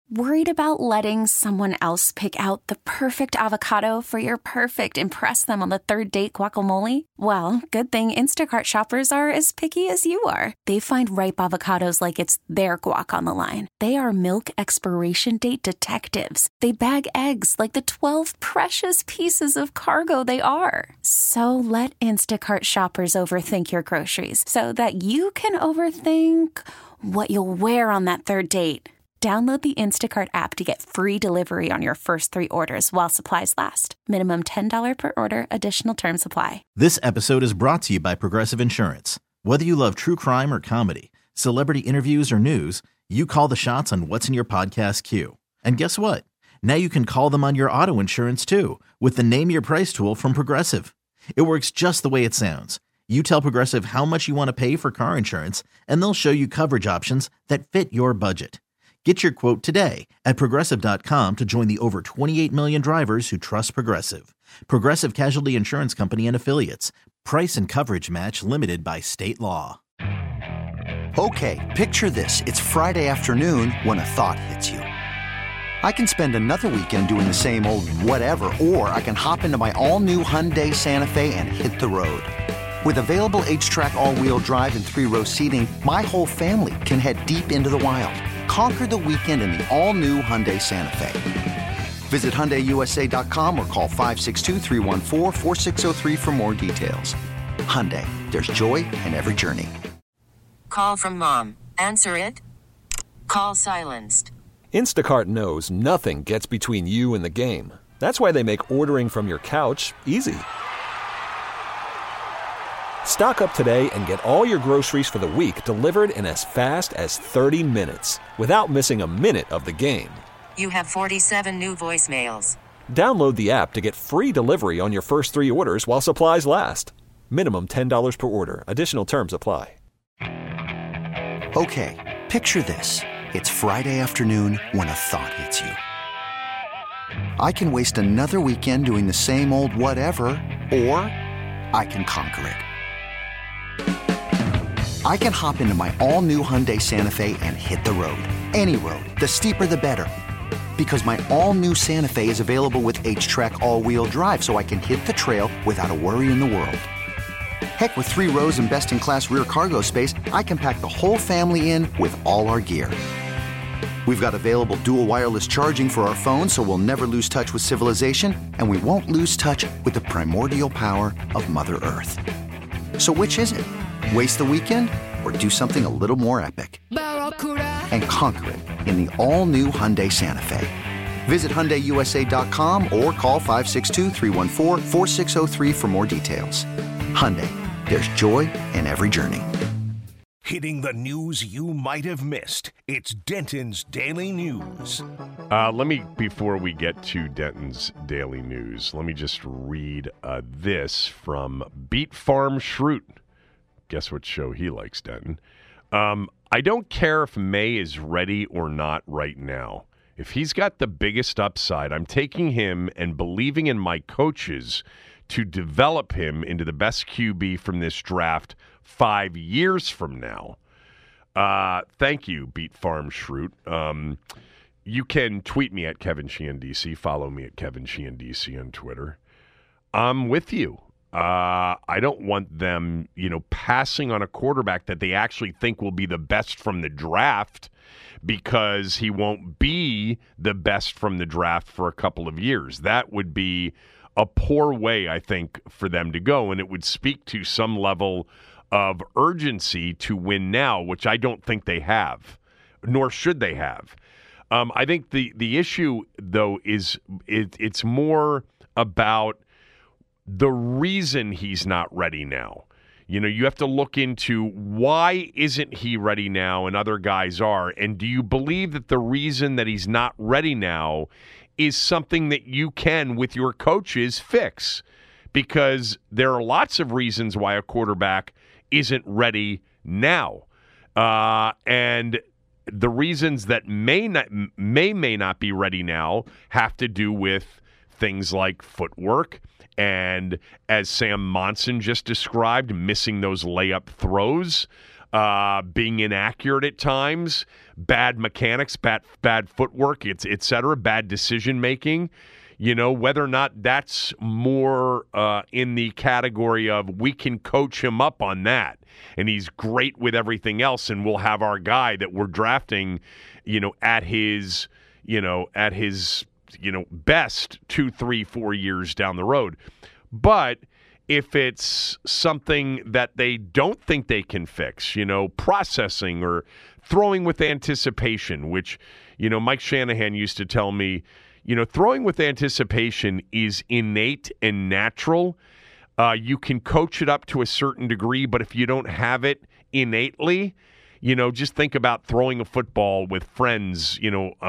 Worried about letting someone else pick out the perfect avocado for your perfect impress them on the third date guacamole? Well, good thing Instacart shoppers are as picky as you are. They find ripe avocados like it's their guac on the line. They are milk expiration date detectives. They bag eggs like the 12 precious pieces of cargo they are. So let Instacart shoppers overthink your groceries so that you can overthink what you'll wear on that third date. Download the Instacart app to get free delivery on your first 3 orders while supplies last. Minimum $10 per order. Additional terms apply. This episode is brought to you by Progressive Insurance. Whether you love true crime or comedy, celebrity interviews or news, you call the shots on what's in your podcast queue. And guess what? Now you can call them on your auto insurance too with the Name Your Price tool from Progressive. It works just the way it sounds. You tell Progressive how much you want to pay for car insurance, and they'll show you coverage options that fit your budget. Get your quote today at Progressive.com to join the over 28 million drivers who trust Progressive. Progressive Casualty Insurance Company and Affiliates. Price and coverage match limited by state law. Okay, picture this. It's Friday afternoon when a thought hits you. I can spend another weekend doing the same old whatever, or I can hop into my all-new Hyundai Santa Fe and hit the road. With available H-Track all-wheel drive and 3-row seating, my whole family can head deep into the wild. Conquer the weekend in the all-new Hyundai Santa Fe. Visit HyundaiUSA.com or call 562-314-4603 for more details. Hyundai, there's joy in every journey. Call from mom. Answer it. Call silenced. Instacart knows nothing gets between you and the game. That's why they make ordering from your couch easy. Stock up today and get all your groceries for the week delivered in as fast as 30 minutes without missing a minute of the game. You have 47 new voicemails. Download the app to get free delivery on your first 3 orders while supplies last. Minimum $10 per order. Additional terms apply. Okay, picture this. It's Friday afternoon when a thought hits you. I can waste another weekend doing the same old whatever, or I can conquer it. I can hop into my all-new Hyundai Santa Fe and hit the road. Any road. The steeper, the better. Because my all-new Santa Fe is available with H-Track all-wheel drive, so I can hit the trail without a worry in the world. Heck, with 3 rows and best-in-class rear cargo space, I can pack the whole family in with all our gear. We've got available dual wireless charging for our phones, so we'll never lose touch with civilization, and we won't lose touch with the primordial power of Mother Earth. So which is it? Waste the weekend or do something a little more epic? And conquer it in the all-new Hyundai Santa Fe. Visit HyundaiUSA.com or call 562-314-4603 for more details. Hyundai, there's joy in every journey. Hitting the news you might have missed. It's Denton's Daily News. Before we get to Denton's Daily News, let me just read this from Beat Farm Schrute. Guess what show he likes, Denton. I don't care if May is ready or not right now. If he's got the biggest upside, I'm taking him and believing in my coaches to develop him into the best QB from this draft 5 years from now. Thank you, Beat Farm Schrute. You can tweet me at Kevin Sheehan DC. Follow me at Kevin Sheehan DC on Twitter. I'm with you. I don't want them, passing on a quarterback that they actually think will be the best from the draft because he won't be the best from the draft for a couple of years. That would be a poor way, I think, for them to go, and it would speak to some level of urgency to win now, which I don't think they have, nor should they have. I think the issue, though, is it's more about the reason he's not ready now. You have to look into why isn't he ready now and other guys are, and do you believe that the reason that he's not ready now is something that you can, with your coaches, fix? Because there are lots of reasons why a quarterback isn't ready now. And the reasons that may not be ready now have to do with things like footwork and, as Sam Monson just described, missing those layup throws. being inaccurate at times, bad mechanics, bad footwork, et cetera, bad decision making. Whether or not that's more in the category of we can coach him up on that, and he's great with everything else, and we'll have our guy that we're drafting, at his best 2, 3, 4 years down the road. But if it's something that they don't think they can fix, processing or throwing with anticipation, which, Mike Shanahan used to tell me, throwing with anticipation is innate and natural. You can coach it up to a certain degree, but if you don't have it innately, just think about throwing a football with friends,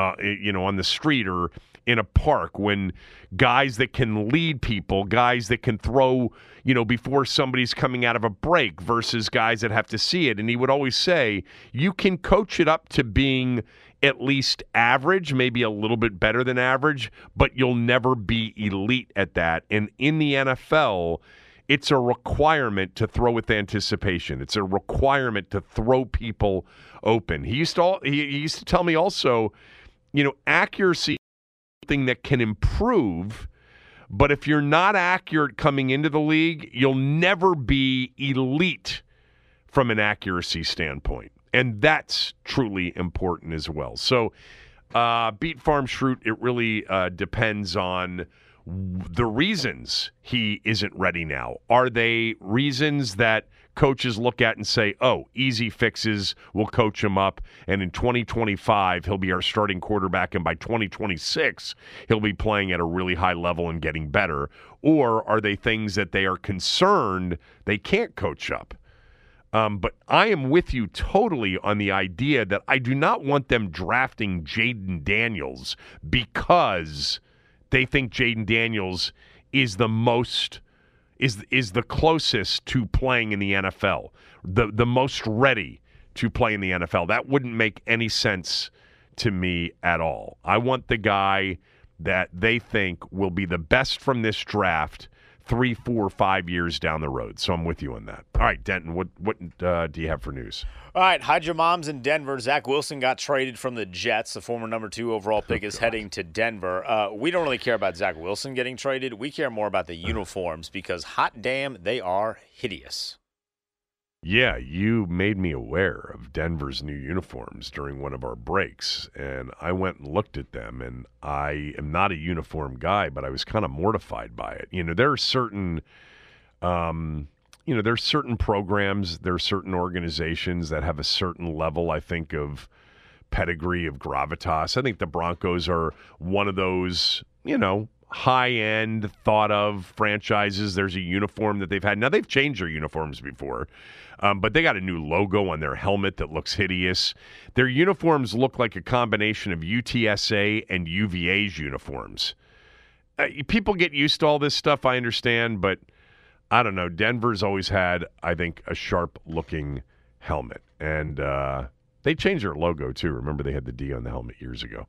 on the street or in a park, when guys that can lead people, guys that can throw, before somebody's coming out of a break versus guys that have to see it. And he would always say, you can coach it up to being at least average, maybe a little bit better than average, but you'll never be elite at that. And in the NFL, it's a requirement to throw with anticipation. It's a requirement to throw people open. He used to tell me also, accuracy is something that can improve, but if you're not accurate coming into the league, you'll never be elite from an accuracy standpoint. And that's truly important as well. So, Beat Farm Schrute, it really depends on the reasons he isn't ready now. Are they reasons that coaches look at and say, oh, easy fixes, we'll coach him up, and in 2025 he'll be our starting quarterback, and by 2026 he'll be playing at a really high level and getting better? Or are they things that they are concerned they can't coach up? But I am with you totally on the idea that I do not want them drafting Jayden Daniels because they think Jayden Daniels is the most is the closest to playing in the NFL, the most ready to play in the NFL. That wouldn't make any sense to me at all. I want the guy that they think will be the best from this draft 3, 4, 5 years down the road. So I'm with you on that. All right, Denton, what do you have for news? All right, hide your moms in Denver. Zach Wilson got traded from the Jets. The former number 2 overall pick is heading to Denver. We don't really care about Zach Wilson getting traded. We care more about the uniforms because, hot damn, they are hideous. Yeah, you made me aware of Denver's new uniforms during one of our breaks, and I went and looked at them, and I am not a uniform guy, but I was kind of mortified by it. There are certain there's certain programs, there are certain organizations that have a certain level, I think, of pedigree, of gravitas. I think the Broncos are one of those, high-end, thought-of franchises. There's a uniform that they've had. Now, they've changed their uniforms before, but they got a new logo on their helmet that looks hideous. Their uniforms look like a combination of UTSA and UVA's uniforms. People get used to all this stuff, I understand, but I don't know. Denver's always had, I think, a sharp-looking helmet. And they changed their logo, too. Remember, they had the D on the helmet years ago.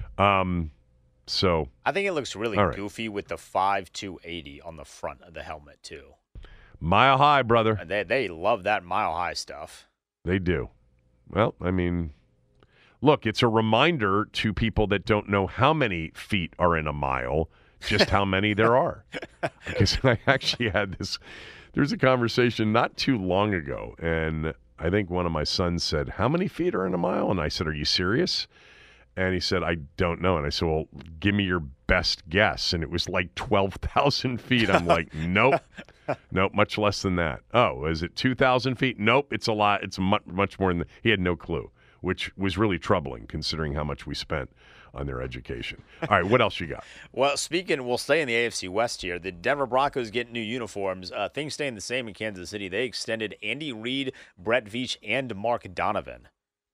So I think it looks really goofy with the 5.280 on the front of the helmet, too. Mile high, brother. They love that mile high stuff. They do. Well, I mean, look, it's a reminder to people that don't know how many feet are in a mile, just how many there are. Because I actually had this, there's a conversation not too long ago, and I think one of my sons said, how many feet are in a mile? And I said, are you serious? And he said, I don't know. And I said, well, give me your best guess. And it was like 12,000 feet. I'm like, nope, much less than that. Oh, is it 2,000 feet? Nope, it's a lot. It's much more than that. He had no clue, which was really troubling considering how much we spent on their education. All right, what else you got? Well, we'll stay in the AFC West here. The Denver Broncos get new uniforms. Things staying the same in Kansas City. They extended Andy Reid, Brett Veach, and Mark Donovan.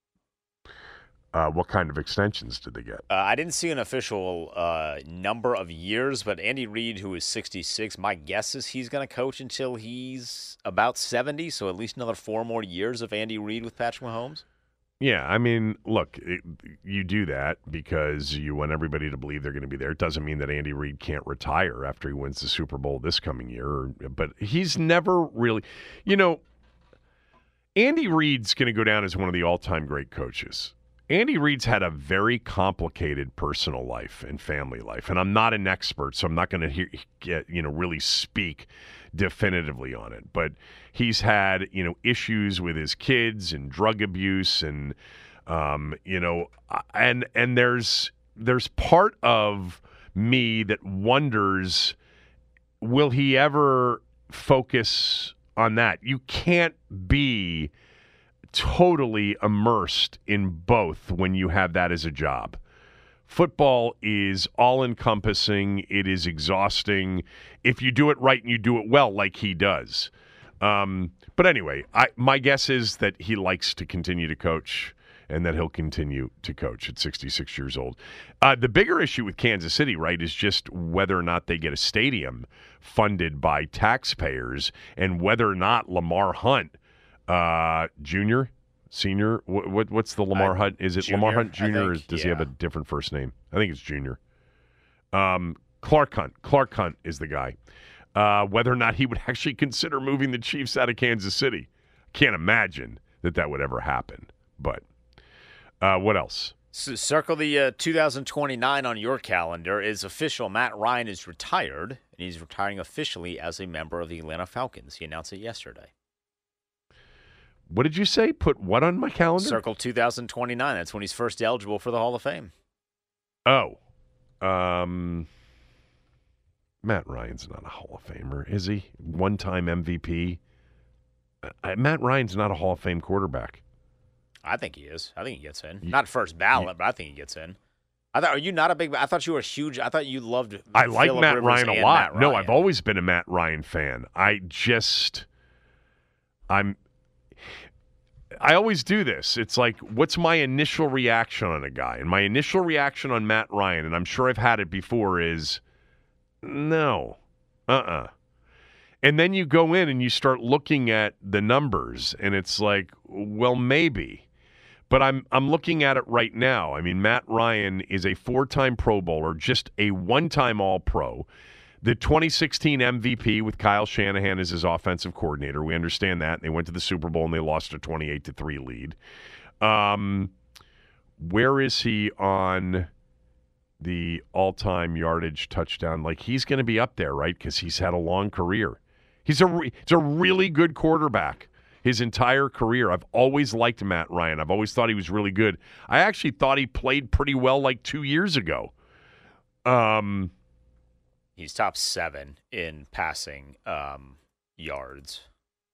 What kind of extensions did they get? I didn't see an official number of years, but Andy Reid, who is 66, my guess is he's going to coach until he's about 70, so at least another 4 more years of Andy Reid with Patrick Mahomes. Yeah, I mean, look, you do that because you want everybody to believe they're going to be there. It doesn't mean that Andy Reid can't retire after he wins the Super Bowl this coming year, but he's never really, Andy Reid's going to go down as one of the all-time great coaches. Andy Reid's had a very complicated personal life and family life, and I'm not an expert, so I'm not going to really speak definitively on it. But he's had issues with his kids and drug abuse, and and there's part of me that wonders, will he ever focus on that? You can't be totally immersed in both when you have that as a job. Football is all-encompassing. It is exhausting if you do it right and you do it well like he does. But anyway, my guess is that he likes to continue to coach and that he'll continue to coach at 66 years old. The bigger issue with Kansas City, right, is just whether or not they get a stadium funded by taxpayers and whether or not Lamar Hunt Junior, Senior, what's the Lamar Hunt? Is it Lamar Hunt Jr. or does he have a different first name? I think it's Junior. Clark Hunt is the guy. Whether or not he would actually consider moving the Chiefs out of Kansas City. Can't imagine that would ever happen. But what else? So circle the 2029 on your calendar. Is official. Matt Ryan is retired, and he's retiring officially as a member of the Atlanta Falcons. He announced it yesterday. What did you say? Put what on my calendar? Circle 2029. That's when he's first eligible for the Hall of Fame. Oh. Matt Ryan's not a Hall of Famer, is he? One-time MVP. Matt Ryan's not a Hall of Fame quarterback. I think he is. I think he gets in. Not first ballot, but I think he gets in. Are you not a big? I thought you were huge. I thought you loved. I like Phillip Matt Rivers Ryan a and lot. Matt Ryan. No, I've always been a Matt Ryan fan. I always do this. It's like, what's my initial reaction on a guy? And my initial reaction on Matt Ryan, and I'm sure I've had it before, is no. And then you go in and you start looking at the numbers, and it's like, well, maybe. But I'm looking at it right now. I mean, Matt Ryan is a 4-time Pro Bowler, just a 1-time All-Pro. The 2016 MVP with Kyle Shanahan as his offensive coordinator. We understand that. They went to the Super Bowl and they lost a 28-3 lead. Where is he on the all-time yardage touchdown? Like, he's going to be up there, right? Because he's had a long career. He's a really good quarterback his entire career. I've always liked Matt Ryan. I've always thought he was really good. I actually thought he played pretty well like 2 years ago. He's top 7 in passing yards.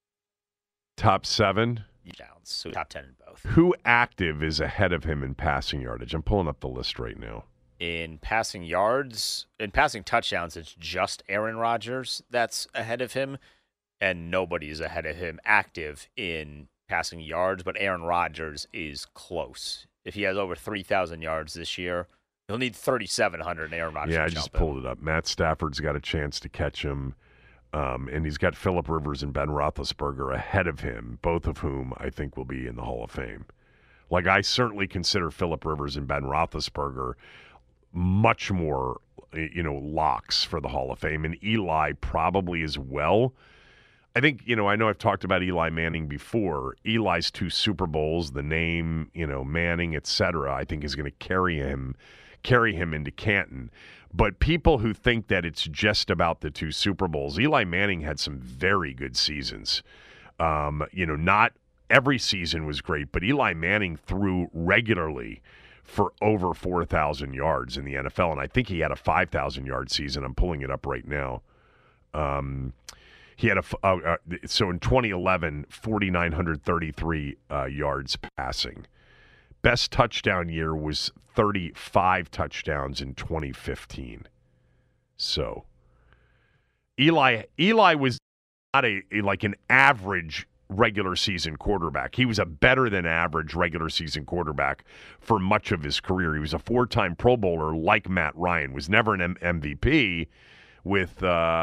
Top 7? Downs, so top 10 in both. Who active is ahead of him in passing yardage? I'm pulling up the list right now. In passing yards, in passing touchdowns, it's just Aaron Rodgers that's ahead of him, and nobody's ahead of him active in passing yards, but Aaron Rodgers is close. If he has over 3,000 yards this year, he'll need 3,700 and Aaron Rodgers. Yeah, I just pulled it up. Matt Stafford's got a chance to catch him, and he's got Phillip Rivers and Ben Roethlisberger ahead of him, both of whom I think will be in the Hall of Fame. Like, I certainly consider Phillip Rivers and Ben Roethlisberger much more, locks for the Hall of Fame, and Eli probably as well. I think, I know I've talked about Eli Manning before. Eli's 2 Super Bowls, the name, Manning, etc., I think is going to carry him into Canton. But people who think that it's just about the 2 Super Bowls, Eli Manning had some very good seasons. Not every season was great, but Eli Manning threw regularly for over 4,000 yards in the NFL, and I think he had a 5,000-yard season. I'm pulling it up right now. He had so in 2011, 4,933 yards passing. Best touchdown year was 35 touchdowns in 2015. So Eli was not like an average regular season quarterback. He was a better than average regular season quarterback for much of his career. He was a 4-time Pro Bowler like Matt Ryan, was never an MVP with,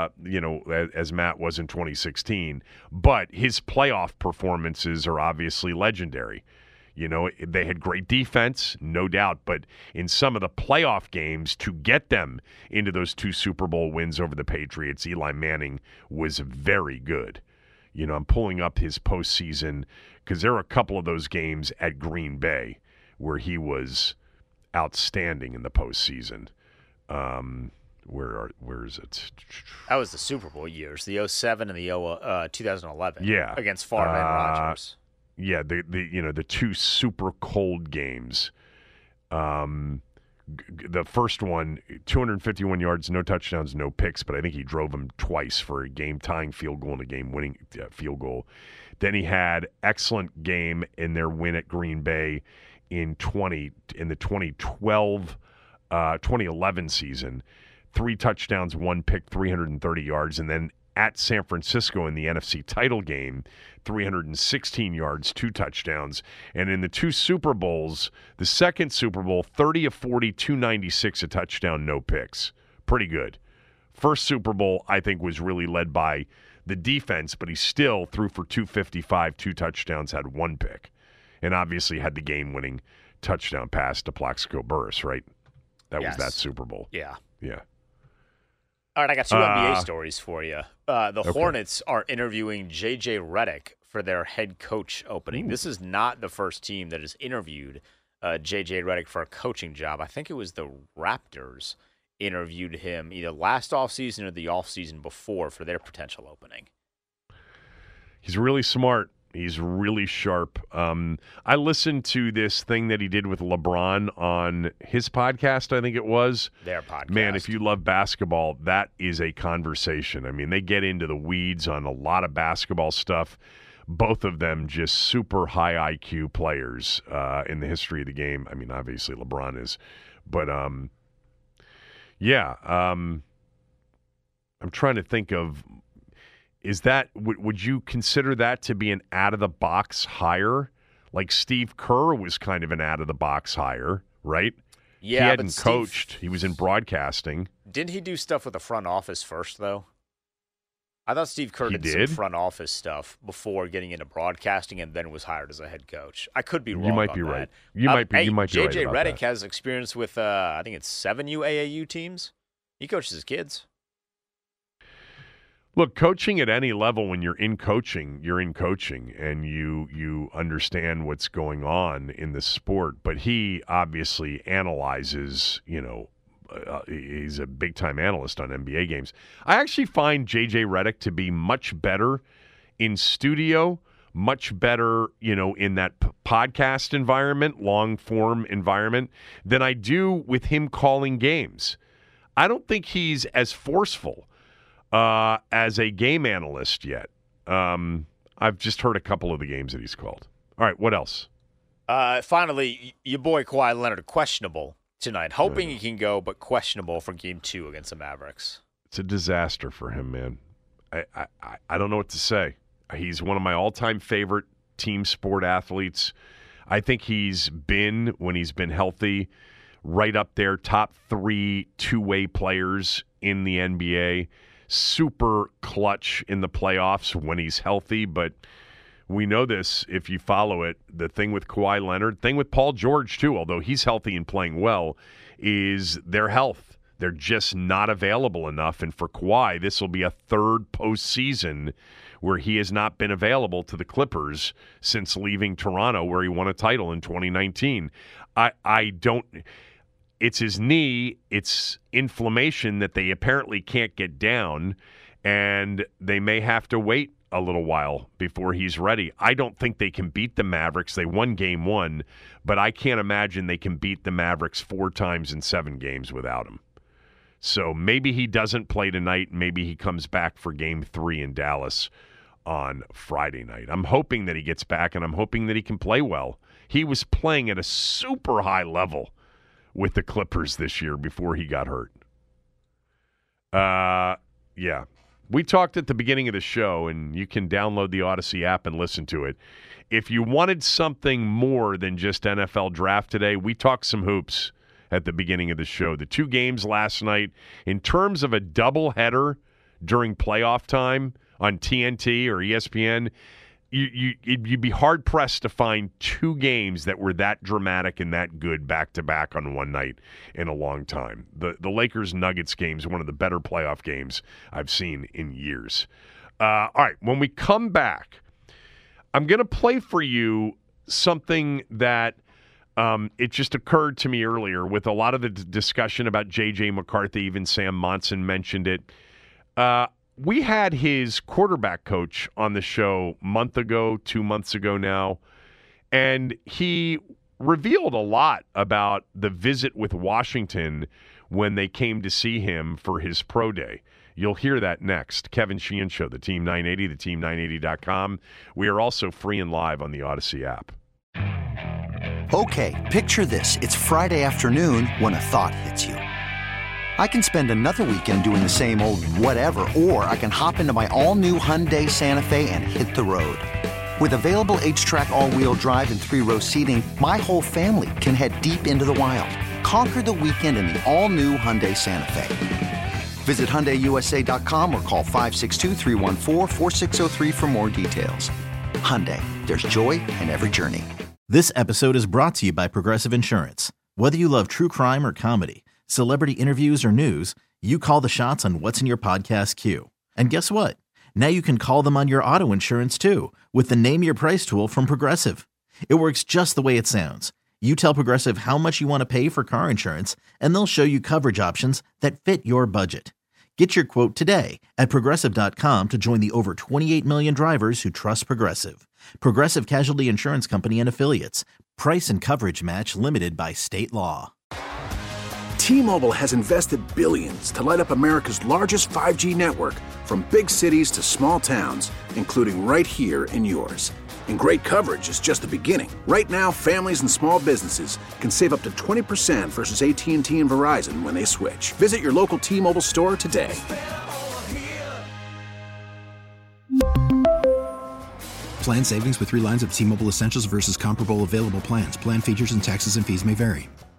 as Matt was in 2016. But his playoff performances are obviously legendary. They had great defense, no doubt, but in some of the playoff games to get them into those 2 Super Bowl wins over the Patriots, Eli Manning was very good. I'm pulling up his postseason because there are a couple of those games at Green Bay where he was outstanding in the postseason. Where is it? That was the Super Bowl years, the 2007 and the 2011. Yeah, against Favre and Rodgers. Yeah, the two super cold games. The first one, 251 yards, no touchdowns, no picks, but I think he drove him twice for a game-tying field goal and a game-winning field goal. Then he had excellent game in their win at Green Bay in the 2011 season. 3 touchdowns, 1 pick, 330 yards, and then at San Francisco in the NFC title game, 316 yards, 2 touchdowns. And in the 2 Super Bowls, the second Super Bowl, 30 of 40, 296, a touchdown, no picks. Pretty good. First Super Bowl, I think, was really led by the defense, but he still threw for 255, 2 touchdowns, had 1 pick. And obviously had the game-winning touchdown pass to Plaxico Burress, right? That was that Super Bowl. Yeah. Yeah. All right, I got 2 NBA stories for you. The Hornets are interviewing J.J. Redick for their head coach opening. This is not the first team that has interviewed J.J. Redick for a coaching job. I think it was the Raptors interviewed him either last offseason or the offseason before for their potential opening. He's really smart. He's really sharp. I listened to this thing that he did with LeBron on his podcast, I think it was. Their podcast. Man, if you love basketball, that is a conversation. I mean, they get into the weeds on a lot of basketball stuff. Both of them just super high IQ players in the history of the game. I mean, obviously LeBron is. But, I'm trying to think of... Is that would you consider that to be an out-of-the-box hire? Like Steve Kerr was kind of an out-of-the-box hire, right? Yeah, he hadn't coached. He was in broadcasting. Didn't he do stuff with the front office first, though? I thought Steve Kerr did some front office stuff before getting into broadcasting and then was hired as a head coach. I could be wrong. You might on be that. right. You might be right. J.J. about Redick that. has experience with, I think it's 7 UAAU teams. He coaches his kids. Look, coaching at any level, when you're in coaching, and you understand what's going on in the sport. But he obviously analyzes, he's a big-time analyst on NBA games. I actually find J.J. Redick to be much better in studio, much better, in that podcast environment, long-form environment, than I do with him calling games. I don't think he's as forceful as a game analyst yet. I've just heard a couple of the games that he's called. All right, what else? Finally, your boy Kawhi Leonard questionable tonight. Hoping he can go, but questionable for Game 2 against the Mavericks. It's a disaster for him, man. I don't know what to say. He's one of my all-time favorite team sport athletes. I think he's been, when he's been healthy, right up there, top 3 two-way players in the NBA. Super clutch in the playoffs when he's healthy, but we know this if you follow it. The thing with Kawhi Leonard, thing with Paul George too, although he's healthy and playing well, is their health. They're just not available enough. And for Kawhi, this will be a 3rd postseason where he has not been available to the Clippers since leaving Toronto, where he won a title in 2019. It's his knee, it's inflammation that they apparently can't get down, and they may have to wait a little while before he's ready. I don't think they can beat the Mavericks. They won Game 1, but I can't imagine they can beat the Mavericks 4 times in 7 games without him. So maybe he doesn't play tonight. Maybe he comes back for Game 3 in Dallas on Friday night. I'm hoping that he gets back, and I'm hoping that he can play well. He was playing at a super high level with the Clippers this year before he got hurt. Yeah. We talked at the beginning of the show, and you can download the Odyssey app and listen to it. If you wanted something more than just NFL draft today, we talked some hoops at the beginning of the show. The 2 games last night, in terms of a doubleheader during playoff time on TNT or ESPN, you'd be hard-pressed to find 2 games that were that dramatic and that good back-to-back on one night in a long time. The Lakers-Nuggets game is one of the better playoff games I've seen in years. All right, when we come back, I'm going to play for you something that it just occurred to me earlier with a lot of the discussion about J.J. McCarthy. Even Sam Monson mentioned it. We had his quarterback coach on the show a month ago, 2 months ago now, and he revealed a lot about the visit with Washington when they came to see him for his pro day. You'll hear that next. Kevin Sheehan Show, the Team 980, theteam980.com. We are also free and live on the Odyssey app. Okay, picture this. It's Friday afternoon when a thought hits you. I can spend another weekend doing the same old whatever, or I can hop into my all-new Hyundai Santa Fe and hit the road. With available H-Track all-wheel drive and 3-row seating, my whole family can head deep into the wild. Conquer the weekend in the all-new Hyundai Santa Fe. Visit HyundaiUSA.com or call 562-314-4603 for more details. Hyundai, there's joy in every journey. This episode is brought to you by Progressive Insurance. Whether you love true crime or comedy, celebrity interviews or news, you call the shots on what's in your podcast queue. And guess what? Now you can call them on your auto insurance too with the Name Your Price tool from Progressive. It works just the way it sounds. You tell Progressive how much you want to pay for car insurance, and they'll show you coverage options that fit your budget. Get your quote today at Progressive.com to join the over 28 million drivers who trust Progressive. Progressive Casualty Insurance Company and Affiliates. Price and coverage match limited by state law. T-Mobile has invested billions to light up America's largest 5G network, from big cities to small towns, including right here in yours. And great coverage is just the beginning. Right now, families and small businesses can save up to 20% versus AT&T and Verizon when they switch. Visit your local T-Mobile store today. Plan savings with 3 lines of T-Mobile Essentials versus comparable available plans. Plan features and taxes and fees may vary.